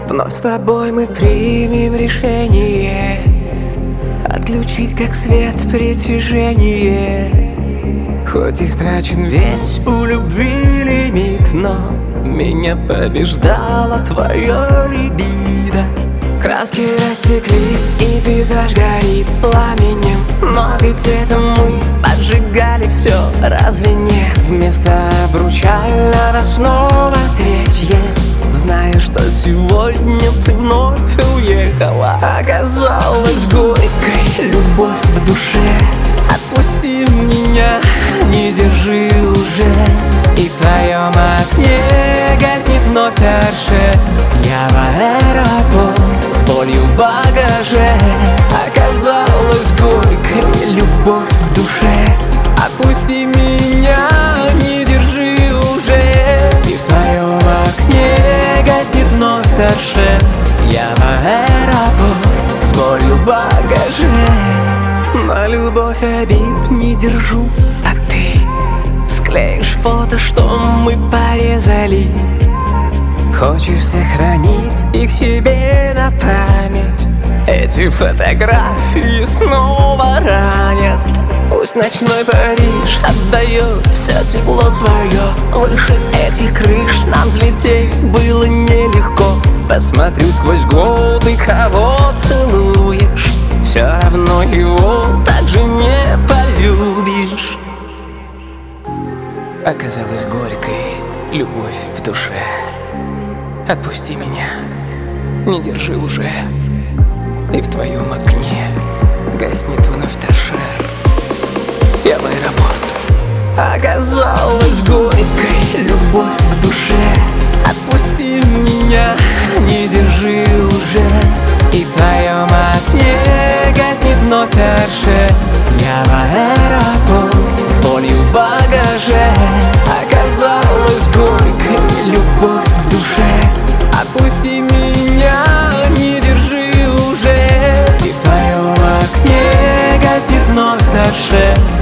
Вновь с тобой мы примем решение отключить как свет притяжение. Хоть истрачен весь у любви лимит, но меня побеждала твоя либидо. Краски растеклись и пейзаж горит пламенем, но ведь это мы поджигали все, разве нет? Вместо обручального снова третье. Знаю, что сегодня ты вновь уехала. Оказалась горькой любовь в душе. Отпусти меня, не держи уже. И в твоем окне гаснет вновь торшер. Я в аэропорт с болью в багаже. Оказалась горькой любовь в душе. Отпусти меня, не держи уже. И в твоем окне гаснет вновь торшер. Я в аэропорт с болью в багаже. На любовь обид не держу, а ты склеишь фото, что мы порезали. Хочешь сохранить их себе на память. Эти фотографии снова ранят. Пусть ночной Париж отдает все тепло свое. Выше этих крыш нам взлететь было нелегко. Посмотрю сквозь годы, кого целуешь. Все равно его так же не полюбишь. Оказалась горькой любовь в душе. Отпусти меня, не держи уже. И в твоем окне гаснет вновь торшер. Я в аэропорт. Оказалась горькой любовь в душе. Отпусти меня, не держи уже. И в твоем окне гаснет вновь торшер. Я в аэропорт с болью в багаже. Оказалась горькой любовь в душе. Отпусти меня, не держи уже. И в твоем окне гаснет вновь торшер.